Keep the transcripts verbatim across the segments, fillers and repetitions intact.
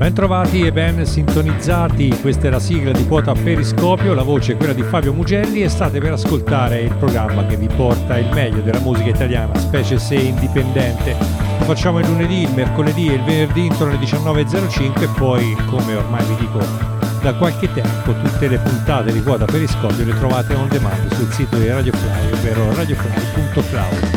Bentrovati e ben sintonizzati, questa è la sigla di Quota Periscopio, la voce è quella di Fabio Mugelli e state per ascoltare il programma che vi porta il meglio della musica italiana, specie se indipendente. Lo facciamo il lunedì, il mercoledì e il venerdì intorno alle diciannove e zero cinque e poi, come ormai vi dico da qualche tempo, tutte le puntate di Quota Periscopio le trovate on demand sul sito di Radio Fly, ovvero radiofly punto cloud.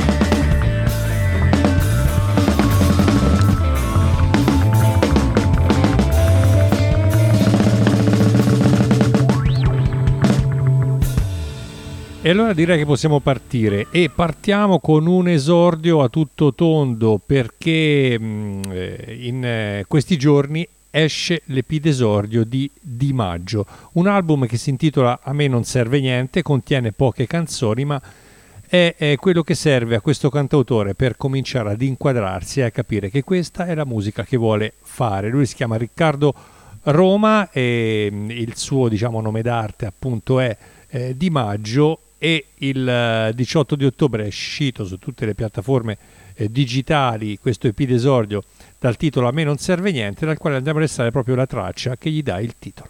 E allora direi che possiamo partire e partiamo con un esordio a tutto tondo perché mh, in eh, questi giorni esce l'E P d'esordio di Di Maggio, un album che si intitola A me non serve niente, contiene poche canzoni ma è, è quello che serve a questo cantautore per cominciare ad inquadrarsi e a capire che questa è la musica che vuole fare. Lui si chiama Riccardo Roma e mh, il suo diciamo nome d'arte appunto è eh, Di Maggio. E il diciotto di ottobre è uscito su tutte le piattaforme eh, digitali questo E P d'esordio dal titolo A me non serve niente, dal quale andiamo a restare proprio la traccia che gli dà il titolo.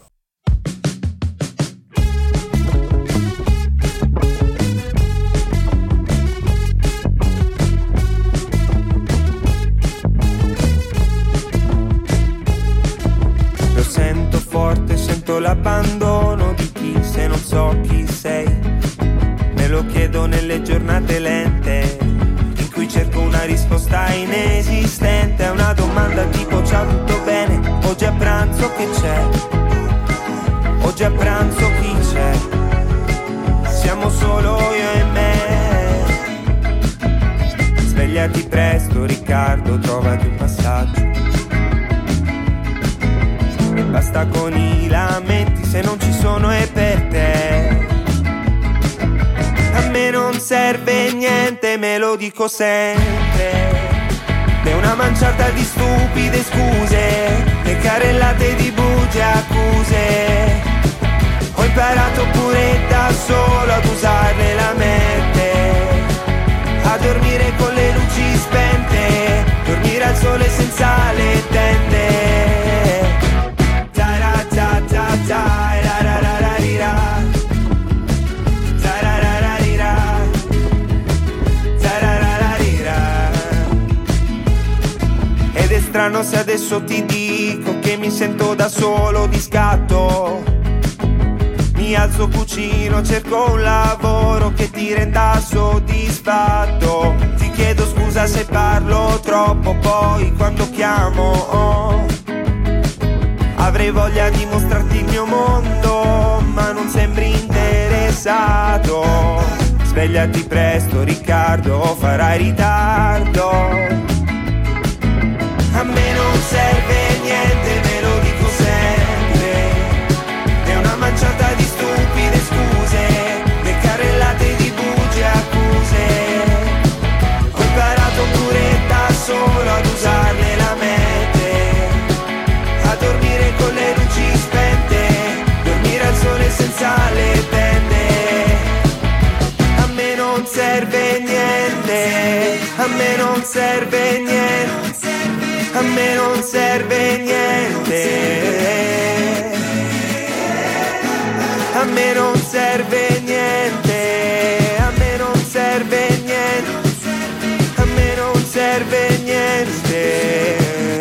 Lo sento forte, sento l'abbandono di chi se non so chi sei. Me lo chiedo nelle giornate lente in cui cerco una risposta inesistente a una domanda tipo ciao tutto bene? Oggi a pranzo che c'è? Oggi a pranzo chi c'è? Siamo solo io e me. Svegliati presto Riccardo, trovati un passaggio. E basta con i lamenti se non ci sono è per te. A me non serve niente, me lo dico sempre. È una manciata di stupide scuse, le carrellate di bugie accuse. Ho imparato pure da solo ad usarle la mente, a dormire con le luci spente, dormire al sole senza le tende. Ta ta ta ta. Strano se adesso ti dico che mi sento da solo di scatto. Mi alzo, cucino, cerco un lavoro che ti renda soddisfatto. Ti chiedo scusa se parlo troppo, poi quando chiamo oh, avrei voglia di mostrarti il mio mondo, ma non sembri interessato. Svegliati presto Riccardo, farai ritardo. A me non serve niente, me lo dico sempre. È una manciata di stupide scuse, le carrellate di bugie accuse. Ho imparato pure da solo ad usarle la mente, a dormire con le luci spente, dormire al sole senza le tende. A me non serve niente, a me non serve niente. A me non serve niente. A me non serve niente. A me non serve niente. A me non serve niente.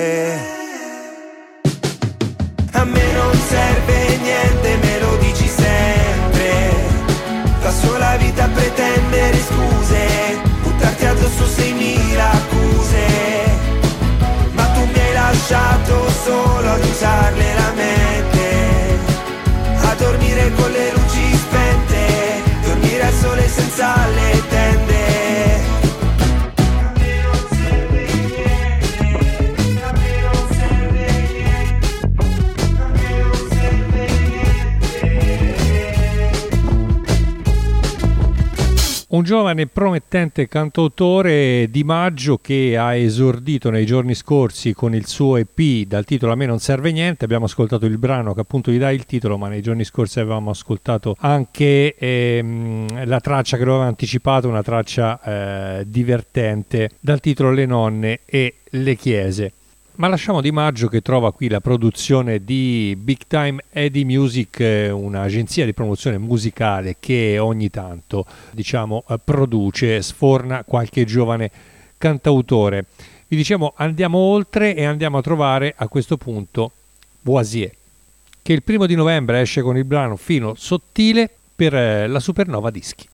A me non serve niente, me lo dici sempre. Passo la vita a pretendere scuse, buttarti addosso seimila accuse. Lasciato solo ad usarle la mente, a dormire con le luci spente, dormire al sole senza le tende. A me non serve niente, a me non serve niente, a me non serve niente. Un giovane promettente cantautore Di Maggio che ha esordito nei giorni scorsi con il suo E P dal titolo A me non serve niente. Abbiamo ascoltato il brano che appunto gli dà il titolo, ma nei giorni scorsi avevamo ascoltato anche ehm, la traccia che lo aveva anticipato, una traccia eh, divertente dal titolo Le nonne e le chiese. Ma lasciamo Di Maggio che trova qui la produzione di Big Time Eddie Music, un'agenzia di promozione musicale che ogni tanto, diciamo, produce, sforna qualche giovane cantautore. Vi diciamo, andiamo oltre e andiamo a trovare a questo punto Boisier, che il primo di novembre esce con il brano Filo Sottile per la Supernova Dischi.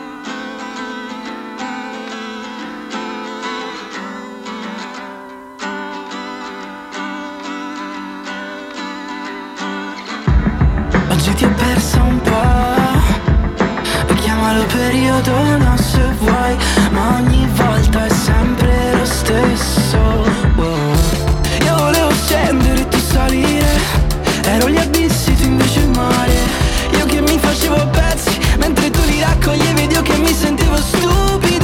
Oggi ti ho perso un po', e chiamalo periodo, no se vuoi, ma ogni volta è sempre lo stesso. Wow. Io volevo scendere e tu salire, ero gli abissi, tu invece il mare. Io che mi facevo a pezzi, mentre tu li raccoglievi ed io che mi sentivo stupido.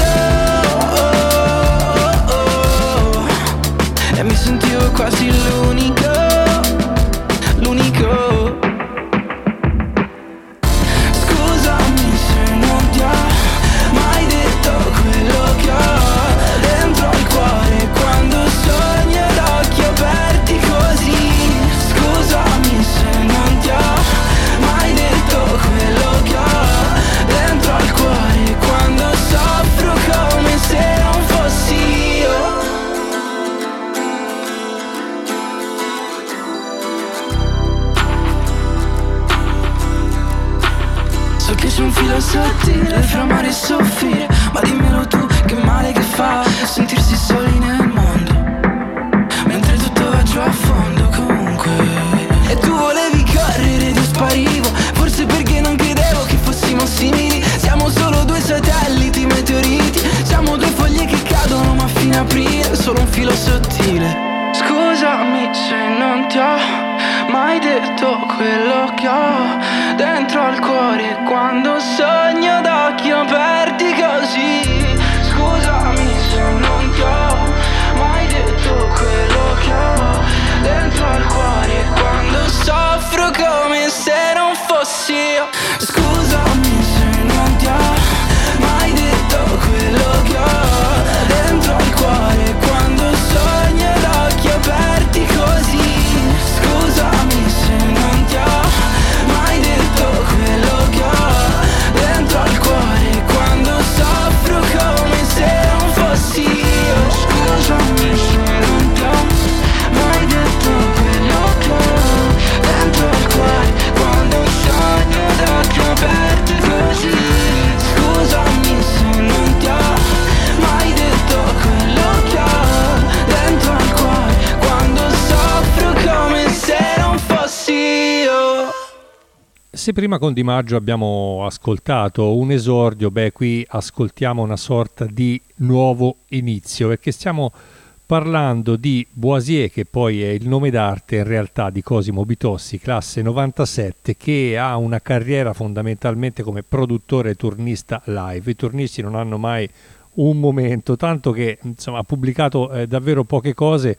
Oh, oh, oh. E mi sentivo quasi l'unico, l'unico. C'è un filo sottile fra mare e soffrire, ma dimmelo tu che male che fa sentirsi soli nel mondo, mentre tutto va giù a fondo comunque. E tu volevi correre ed io sparivo, forse perché non credevo che fossimo simili. Siamo solo due satelliti meteoriti, siamo due foglie che cadono ma a fine aprile, solo un filo sottile. Scusami se non ti ho mai detto quello che ho dentro al cuore quando sogno d'occhi aperti così. Scusami se non ti ho mai detto quello che ho dentro al cuore quando soffro come se non fossi io. Scusami se non ti ho mai detto quello che ho dentro al cuore quando sogno d'occhi aperti così. Scusami se non ti ho mai detto quello che ho dentro al cuore quando soffro come se non fossi io. Scusami se non ti ho mai detto quello che ho dentro al cuore quando sogno d'occhi aperti così. Scusami se non ti ho mai detto quello che ho dentro al cuore quando soffro come se non fossi io. Se prima con Di Maggio abbiamo ascoltato un esordio, beh, qui ascoltiamo una sorta di nuovo inizio, perché stiamo parlando di Boisier, che poi è il nome d'arte in realtà di Cosimo Bitossi, classe novantasette, che ha una carriera fondamentalmente come produttore e turnista live. I turnisti non hanno mai un momento, tanto che insomma ha pubblicato eh, davvero poche cose.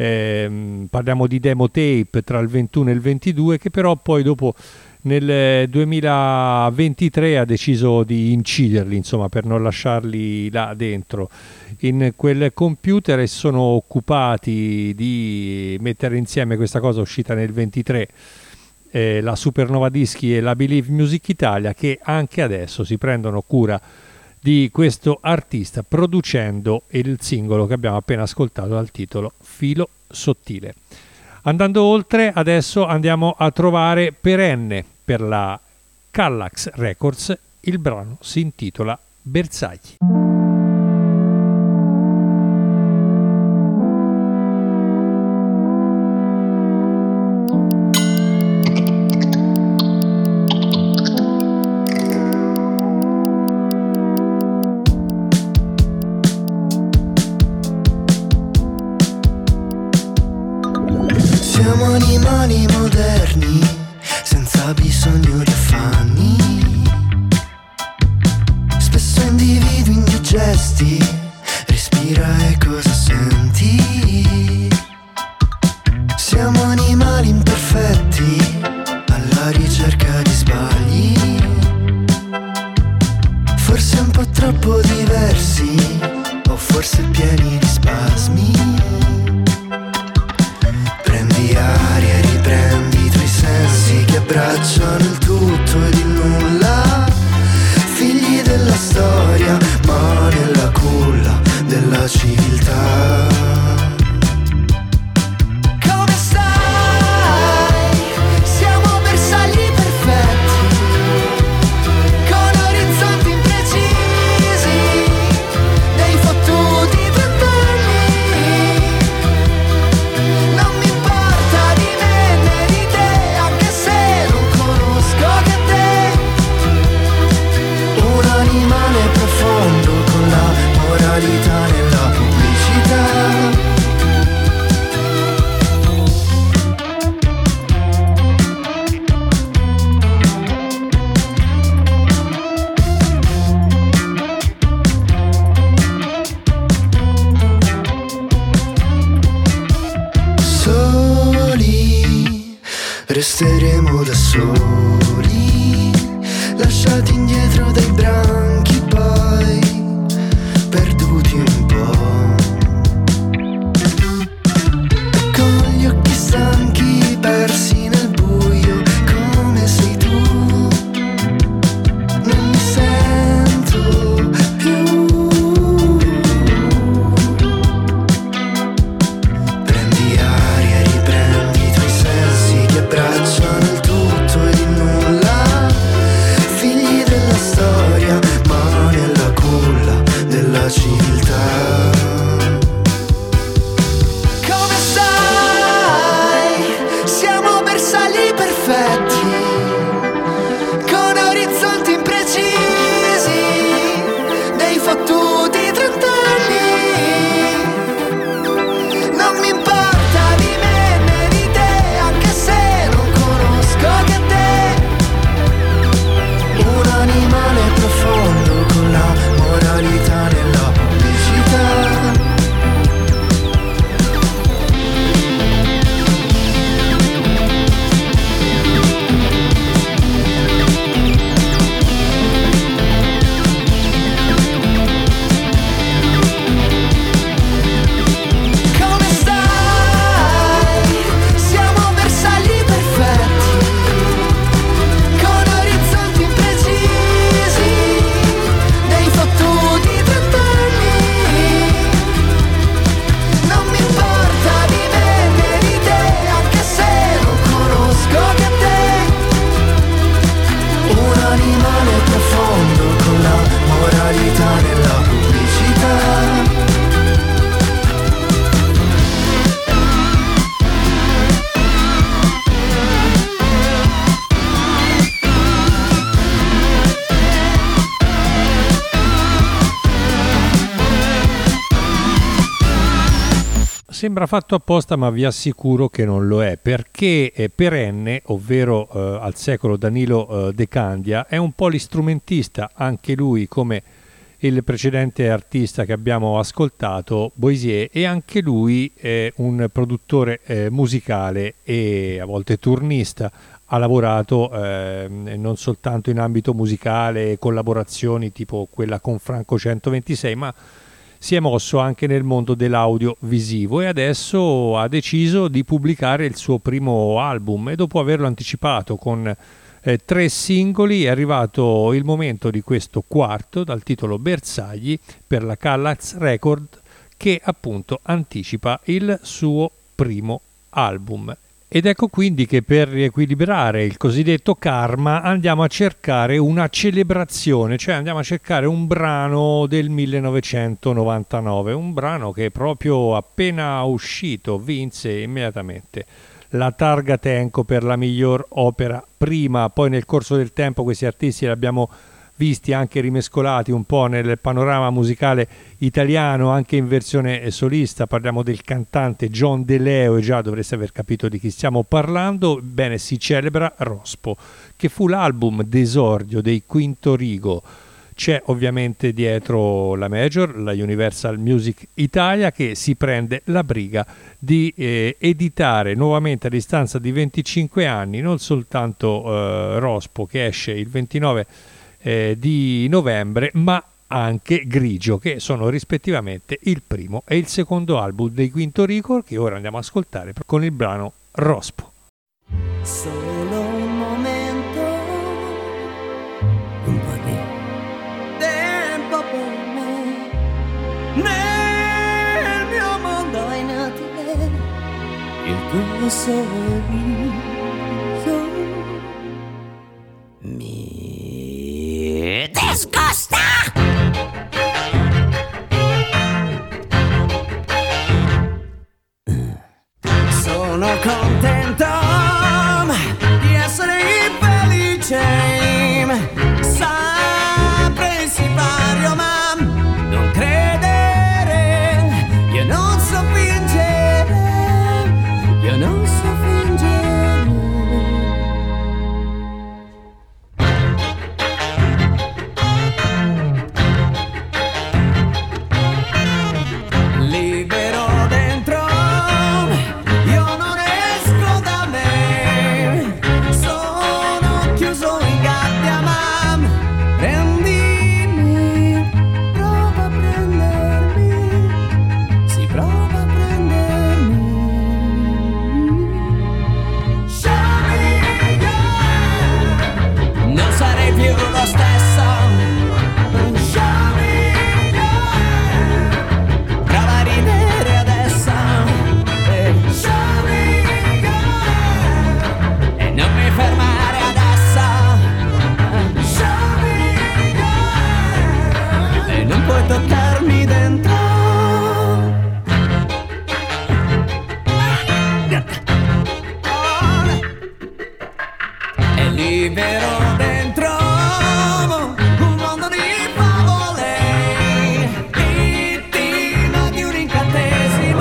Eh, parliamo di demo tape tra il ventuno e il ventidue, che però poi dopo nel duemilaventitré ha deciso di inciderli, insomma, per non lasciarli là dentro in quel computer, e sono occupati di mettere insieme questa cosa uscita nel ventitré, eh, la Supernova Dischi e la Believe Music Italia, che anche adesso si prendono cura di questo artista producendo il singolo che abbiamo appena ascoltato dal titolo Filo Sottile. Andando oltre, adesso andiamo a trovare Perenne per la Kallax Records. Il brano si intitola Bersagli. Siamo animali moderni, senza bisogno di affanni. Spesso individui indigesti, respira e cosa senti? Siamo animali imperfetti, alla ricerca di sbagli. Forse un po' troppo diversi, o forse pieni di spasmi. abbracciano il tutto ed il nulla, figli della storia ma nella culla della civiltà. Nella pubblicità. Soli, resteremo da soli, lasciati indietro dai branchi poi perduti un po', con gli occhi stanchi persi nel buio come sei tu, non mi sento più. Prendi aria e riprendi i tuoi sensi che abbracciano il tutto ed il nulla, figli della storia ma nella culla della civiltà. Come stai? Siamo bersagli perfetti, con orizzonti imprecisi, dei fottuti trent'anni. Non mi importa di me né di te, anche se non conosco che te. Un animale profondo con la moralità nella pubblicità. Come stai? Siamo bersagli perfetti, con orizzonti imprecisi, dei fottuti trent'anni. Non mi importa di me né di te, anche se non conosco che te. Un animale profondo con la moralità nella pubblicità. Sembra fatto apposta, ma vi assicuro che non lo è, perché eh, Perenne, ovvero eh, al secolo Danilo eh, De Candia, è un polistrumentista, anche lui come il precedente artista che abbiamo ascoltato, Boisier, e anche lui è un produttore eh, musicale e a volte turnista. Ha lavorato eh, non soltanto in ambito musicale, collaborazioni tipo quella con Franco centoventisei, ma si è mosso anche nel mondo dell'audiovisivo e adesso ha deciso di pubblicare il suo primo album, e dopo averlo anticipato con eh, tre singoli è arrivato il momento di questo quarto dal titolo Bersagli per la Kallax Record, che appunto anticipa il suo primo album. Ed ecco quindi che per riequilibrare il cosiddetto karma andiamo a cercare una celebrazione, cioè andiamo a cercare un brano del millenovecentonovantanove, un brano che proprio appena uscito vinse immediatamente la Targa Tenco per la miglior opera prima. Poi nel corso del tempo questi artisti li abbiamo visti anche rimescolati un po' nel panorama musicale italiano, anche in versione solista. Parliamo del cantante John De Leo, e già dovreste aver capito di chi stiamo parlando. Bene, si celebra Rospo, che fu l'album d'esordio dei Quinto Rigo. C'è ovviamente dietro la major, la Universal Music Italia, che si prende la briga di eh, editare nuovamente a distanza di venticinque anni non soltanto eh, Rospo, che esce il ventinove eh, di novembre, ma anche Grigio, che sono rispettivamente il primo e il secondo album dei Quinto Rigo, che ora andiamo ad ascoltare con il brano Rospo. Solo un momento tuo sorriso mi discosta. Sono contento di essere felice, sempre sipario, ma non credere, io non so fingere, io non so fingere. Libero dentro, io non esco da me, sono chiuso in gabbia, ma prendimi, prova a prendermi, si prova a prendermi. Show me, yeah. Non sarei più lo stesso. Show me, yeah. Prova a ridere adesso. Eh, show me, yeah. E non mi fermare adesso. Show me, yeah. E non puoi toccarmi dentro. È libero dentro un mondo di favole, vittima di un incantesimo.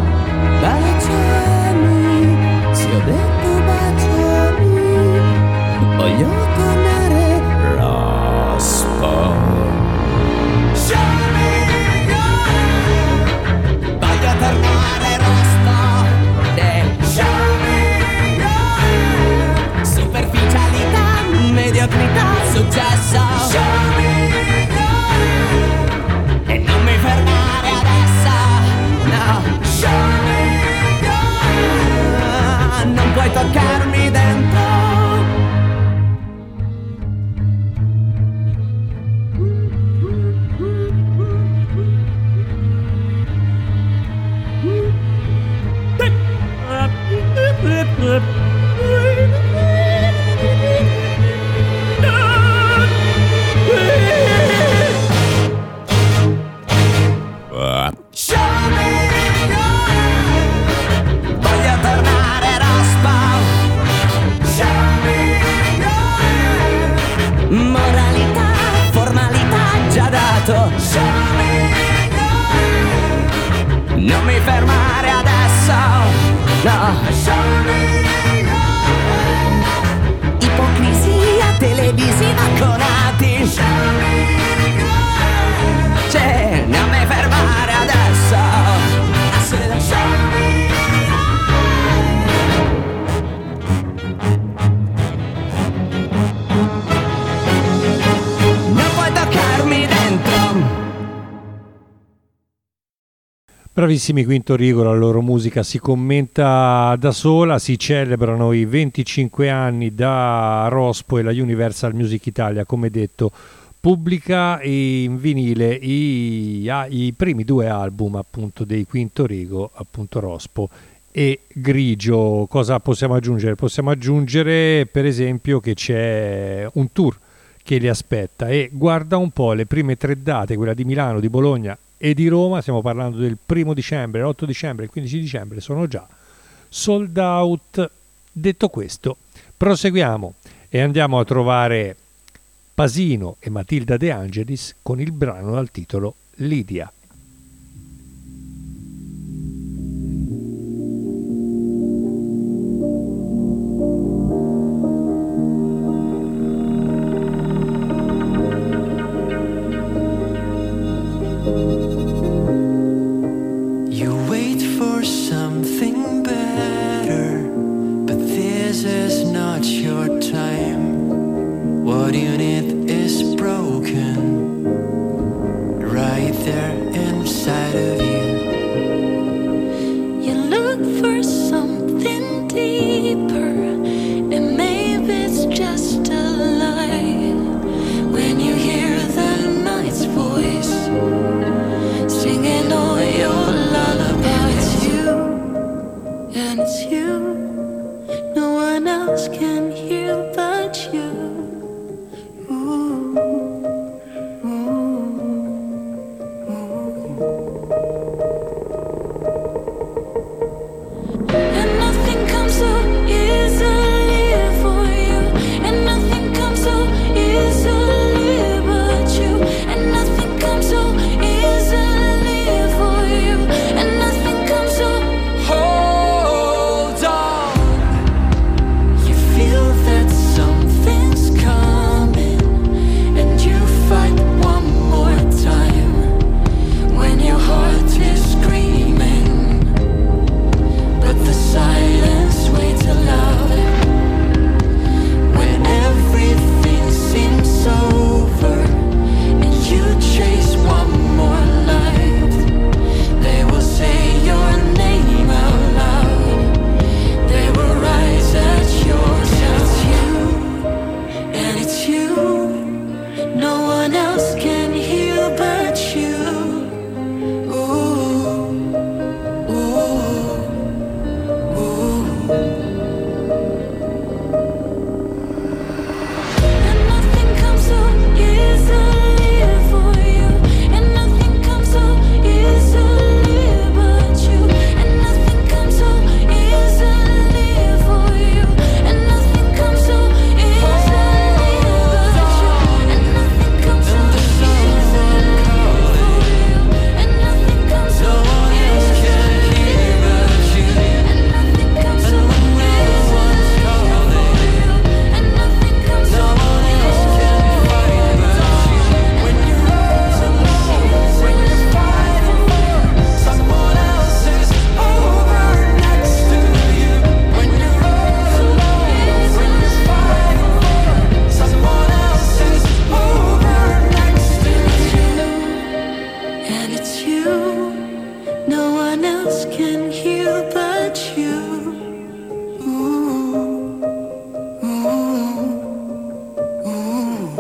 Baciami, se ho detto baciami, voglio tornare rospo. Show me, yeah. Voglio tornare rospo. Eh, show me, yeah. Superficialità, mediocrità, successo. Show me, yeah. E non mi fermare adesso. No. Show me, yeah. Non puoi toccarmi dentro. Show me, yeah. Voglio tornare rospo. Show me, yeah. Moralità, formalità, già dato. Show me, yeah. Non mi fermare adesso. No. Show me, yeah. Ipocrisia televisiva con atti. Show me, yeah. Cioè, non mi fermare adesso. Show me, yeah. Non puoi toccarmi dentro. Bravissimi Quinto Rigo, la loro musica si commenta da sola, si celebrano i venticinque anni da Rospo e la Universal Music Italia, come detto, pubblica in vinile i, i primi due album appunto dei Quinto Rigo, appunto Rospo e Grigio. Cosa possiamo aggiungere? Possiamo aggiungere per esempio che c'è un tour che li aspetta e guarda un po' le prime tre date, quella di Milano, di Bologna e di Roma, stiamo parlando del primo dicembre, l'otto dicembre e il quindici dicembre, sono già sold out. Detto questo, proseguiamo e andiamo a trovare Pasino e Matilda De Angelis con il brano dal titolo Lidia. You wait for something better, but this is not your time. What you need is broken right there else can heal but you. Ooh, ooh, ooh. And nothing comes so easily for you, and nothing comes so easily but you, and nothing comes so easily for you, and nothing comes so. Hold on, you feel that something's coming, and you fight one more time when your heart is screaming, but the silence way too loud. When everything seems over and you chase one more life, they will say your name out loud. They will rise at yours. It's you, and it's you. No one else can heal but you. Ooh, ooh, ooh. And nothing comes so easily for you, and nothing comes so easily but you, and nothing comes so easily for you, and nothing comes so easily but you, and nothing comes so easily for you, and nothing comes so easily but you, and nothing comes so easily for you, and nothing comes so easily for you. When you're alone, when you're fighting for someone else is over next to you. When you're alone, when you're fighting for someone else is over next to you. And it's you, no one else can heal but you. Ooh, ooh, ooh.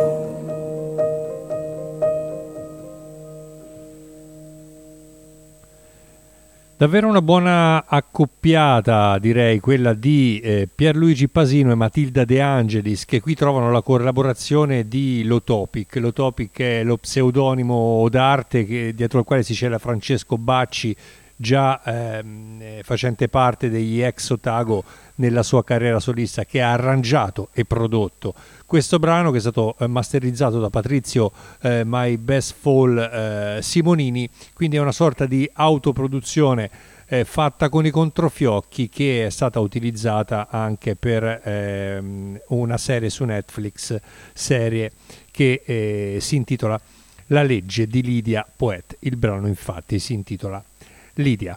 Davvero una buona accoppiata, direi, quella di eh, Pierluigi Pasino e Matilda De Angelis, che qui trovano la collaborazione di Lotopic. Lotopic è lo pseudonimo d'arte che, dietro al quale si cela Francesco Bacci, già ehm, eh, facente parte degli ex Otago nella sua carriera solista, che ha arrangiato e prodotto questo brano, che è stato eh, masterizzato da Patrizio eh, My Best Fall eh, Simonini. Quindi è una sorta di autoproduzione eh, fatta con i controfiocchi, che è stata utilizzata anche per ehm, una serie su Netflix, serie che eh, si intitola La legge di Lydia Poet. Il brano infatti si intitola Lydia.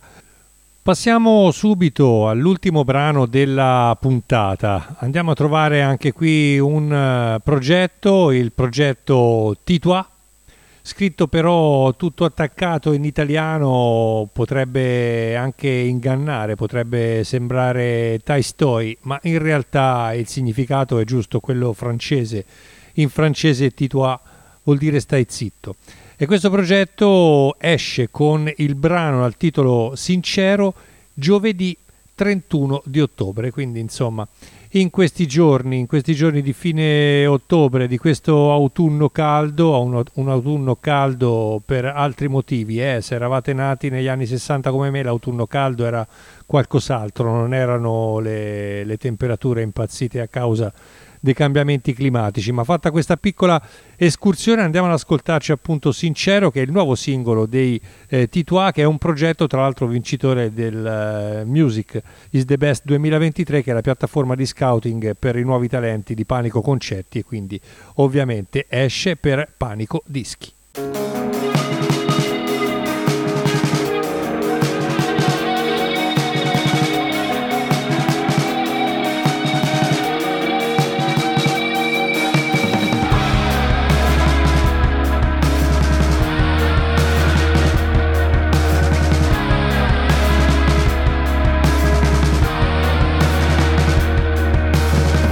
Passiamo subito all'ultimo brano della puntata. Andiamo a trovare anche qui un uh, progetto, il progetto Titois, scritto però tutto attaccato in italiano. Potrebbe anche ingannare, potrebbe sembrare Taistoy, ma in realtà il significato è giusto quello francese. In francese Titois vuol dire stai zitto. E questo progetto esce con il brano dal titolo Sincero giovedì trentuno di ottobre, quindi insomma in questi giorni, in questi giorni di fine ottobre, di questo autunno caldo, un, un autunno caldo per altri motivi, eh? Se eravate nati negli anni sessanta come me, l'autunno caldo era qualcos'altro, non erano le, le temperature impazzite a causa dei cambiamenti climatici. Ma fatta questa piccola escursione, andiamo ad ascoltarci appunto Sincero, che è il nuovo singolo dei eh, Titois, che è un progetto tra l'altro vincitore del uh, Music is the Best duemilaventitré, che è la piattaforma di scouting per i nuovi talenti di Panico Concetti, e quindi ovviamente esce per Panico Dischi.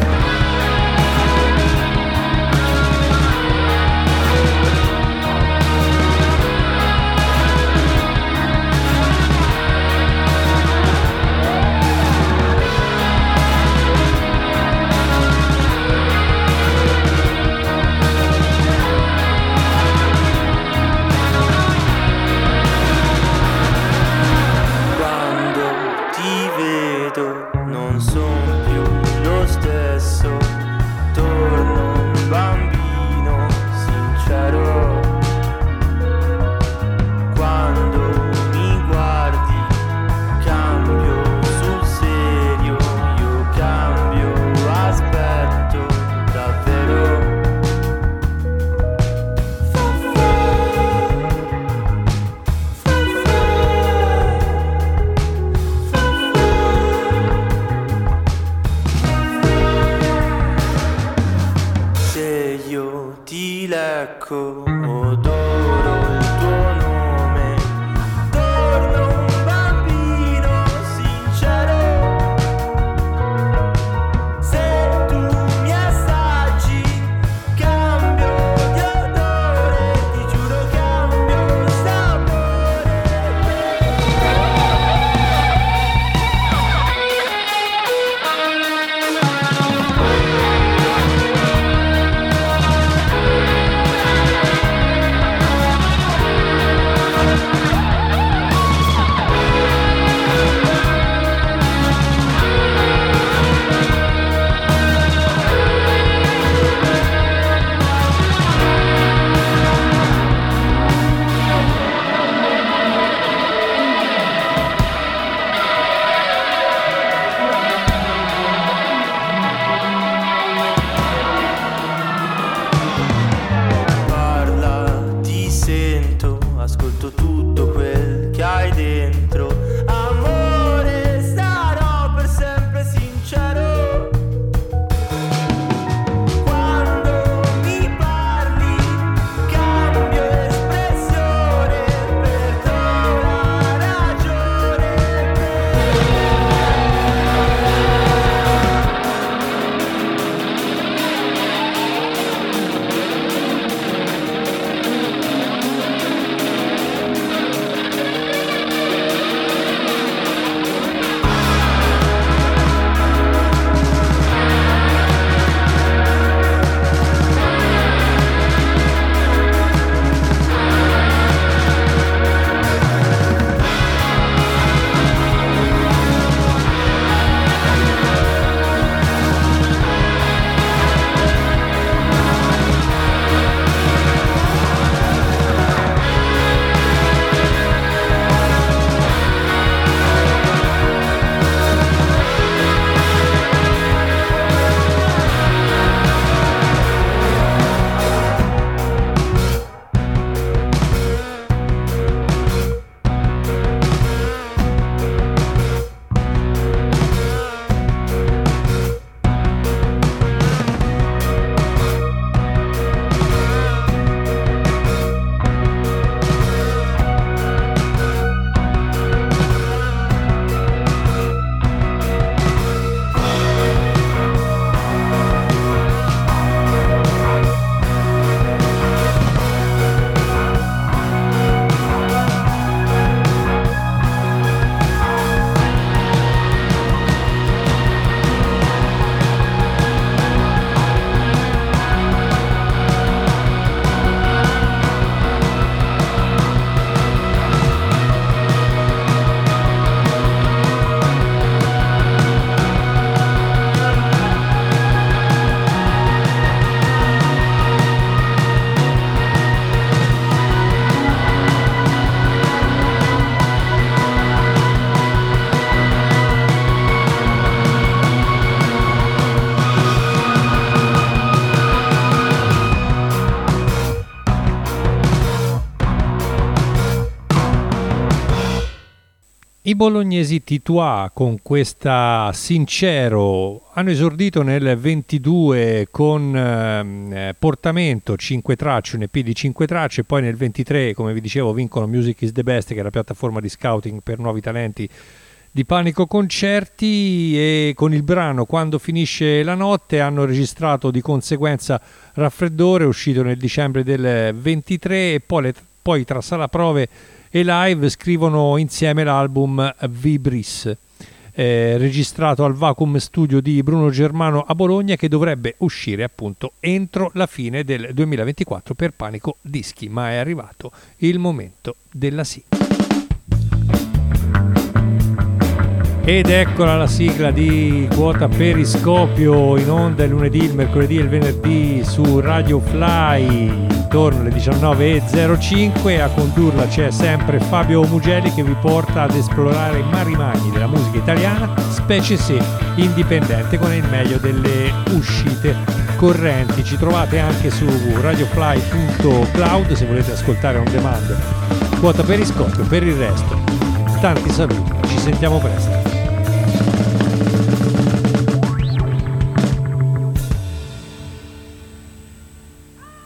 Thank vedo non son più lo stesso, torno un bambino sincero. Quando mi guardi cambio sul serio, io cambio, aspetto davvero. Se io ti lecco, odoro il tuo nome, torno un bambino sincero. Se tu mi assaggi, cambio di odore, ti giuro cambio sapore. Parla, ti sento, ascolto tutto quel che hai dentro. Amore, sarò per sempre sincero. Quando mi parli, cambio espressione per trovare ragione. I bolognesi Titois con questa Sincero hanno esordito nel ventidue con eh, Portamento, cinque tracce, un E P di cinque tracce, poi nel ventitré, come vi dicevo, vincono Music is the Best, che è la piattaforma di scouting per nuovi talenti di Panico Concerti, e con il brano Quando finisce la notte hanno registrato di conseguenza Raffreddore, uscito nel dicembre del ventitré, e poi, le, poi tra sala prove e live scrivono insieme l'album Vibris, eh, registrato al Vacuum Studio di Bruno Germano a Bologna, che dovrebbe uscire appunto entro la fine del duemilaventiquattro per Panico Dischi, ma è arrivato il momento della sigla. Ed eccola la sigla di Quota Periscopio, in onda il lunedì, il mercoledì e il venerdì su Radio Fly intorno alle diciannove e zero cinque. A condurla c'è sempre Fabio Mugelli, che vi porta ad esplorare i mari magni della musica italiana, specie se indipendente, con il meglio delle uscite correnti. Ci trovate anche su radiofly punto cloud se volete ascoltare on demand Quota Periscopio. Per il resto, tanti saluti, ci sentiamo presto.